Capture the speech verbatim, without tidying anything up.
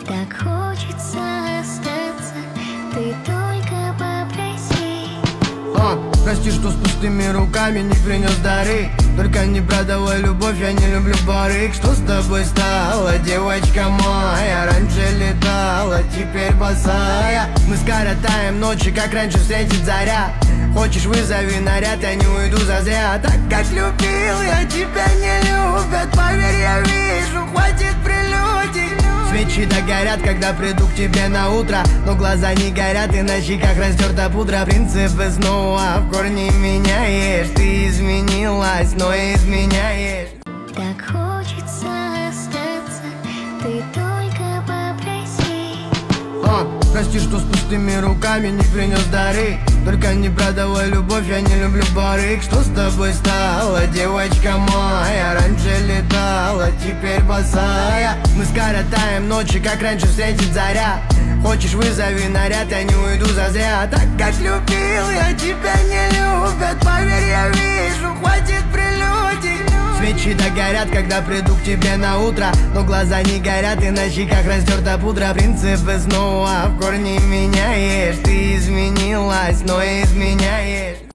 Так хочется остаться, ты только попроси. А, прости, что с пустыми руками не принес дары. Только не продавай любовь, я не люблю барыг. Что с тобой стало, девочка моя? Раньше летала, теперь босая. Мы скоротаем ночи, как раньше встретит заря. Хочешь, вызови наряд, я не уйду зазря. Так как любил, я тебя не любят. Поверь, я вижу, хватит прелюдий. Свечи догорят, когда приду к тебе на утро. Но глаза не горят, и на щеках растерта пудра. Принципы снова в корне меняешь. Ты изменилась, но изменяешь. Так хочется остаться, ты только попроси. А, прости, что с пустыми руками не принес дары. Только не продавай любовь, я не люблю барыг. Что с тобой стало, девочка моя? Раньше летала, теперь босая. Мы скоротаем ночи, как раньше встретит заря. Хочешь, вызови наряд, я не уйду зазря. Так как любил, я тебя не любят. Поверь, я вижу, хватит прелюдий. Свечи догорят, когда приду к тебе на утро. Но глаза не горят, и на щеках растерта пудра. Принципы снова в корне меняешь. Ты изменилась, но изменяешь.